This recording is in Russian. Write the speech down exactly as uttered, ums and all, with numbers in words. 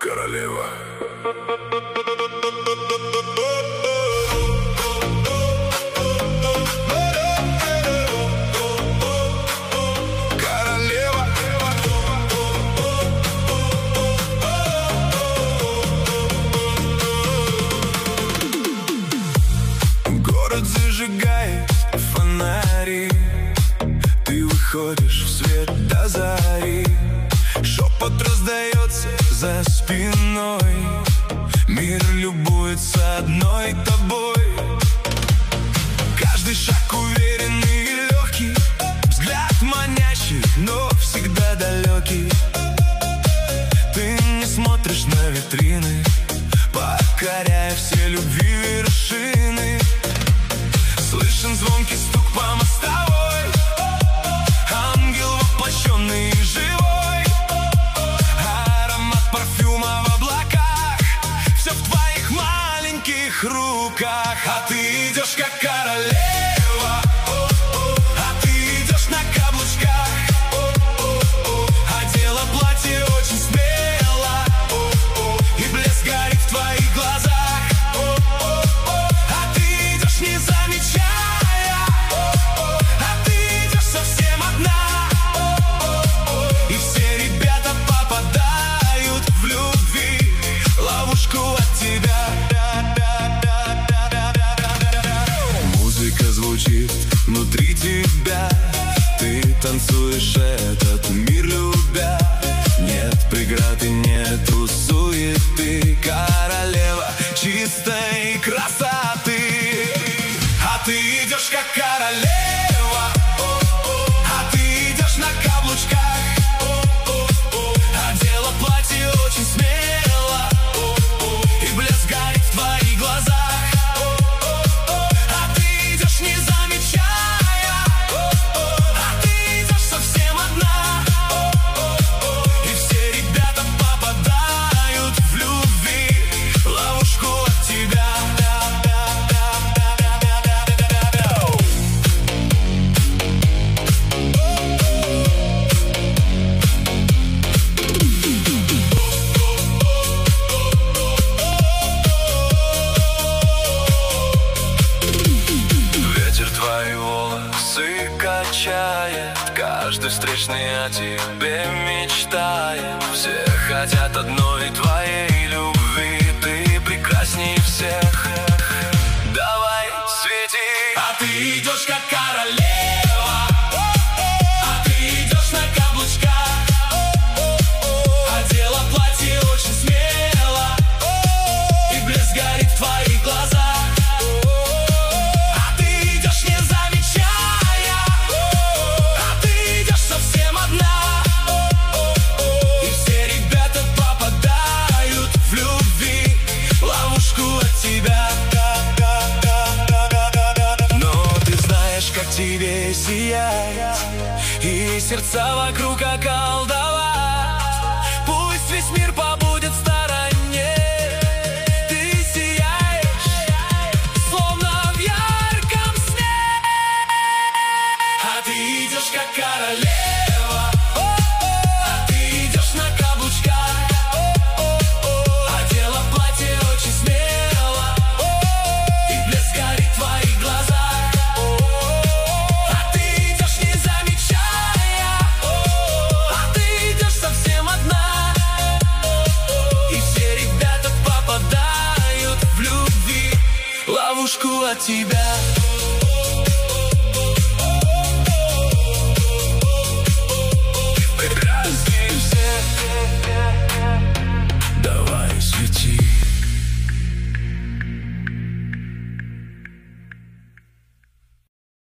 Королева. Королева. Город зажигает фонари, ты выходишь в свет до зари. Шепот раздается за спиной, мир любуется одной тобой. Каждый шаг уверенный и легкий, взгляд манящий, но всегда далекий. Ты не смотришь на витрины, покоряя все любви вершины. Слышен звонкий стук по мостовой, ангел воплощенный и живой. Аромат парфюма в облаках, все в твоих маленьких руках. А ты идешь как королева, а ты идешь на каблучках. Одела платье очень смело, и блеск горит в твоих глазах. А ты идешь не замечая, а ты идешь совсем одна. И все ребята попадают в любви, ловушку от тебя. Музыка звучит внутри тебя, ты танцуешь этот мир любя. Нет преград и нету суеты, королева чистой красоты. А ты идешь как королева, а ты идешь на каблучках. Одела платье очень смело, и блеск горит в твоих глазах. А ты идешь не замечая, а ты идешь совсем одна. И все ребята попадают в любви, ловушку от тебя. Ветер твои волосы качает, каждый встречный о тебе мечтает. Все хотят одной твоей любви, ты прекрасней всех. Давай, свети. А ты идешь как королева, а ты идешь на каблучках. Одела платье очень смело, и блеск горит в твоих глазах. А ты идешь не замечая, а ты идешь совсем одна. И все ребята попадают в любви, ловушку от тебя. Но ты знаешь, как тебе сиять, и сердца вокруг околдовать. Пусть весь мир побудет в стороне, ты сияешь, словно в ярком сне. А ты идешь как королева, а ты идешь на каблучках. Одела платье очень смело, и блеск горит в твоих глазах. А ты идешь не замечая, а ты идешь совсем одна. И все ребята попадают в любви, ловушку от тебя.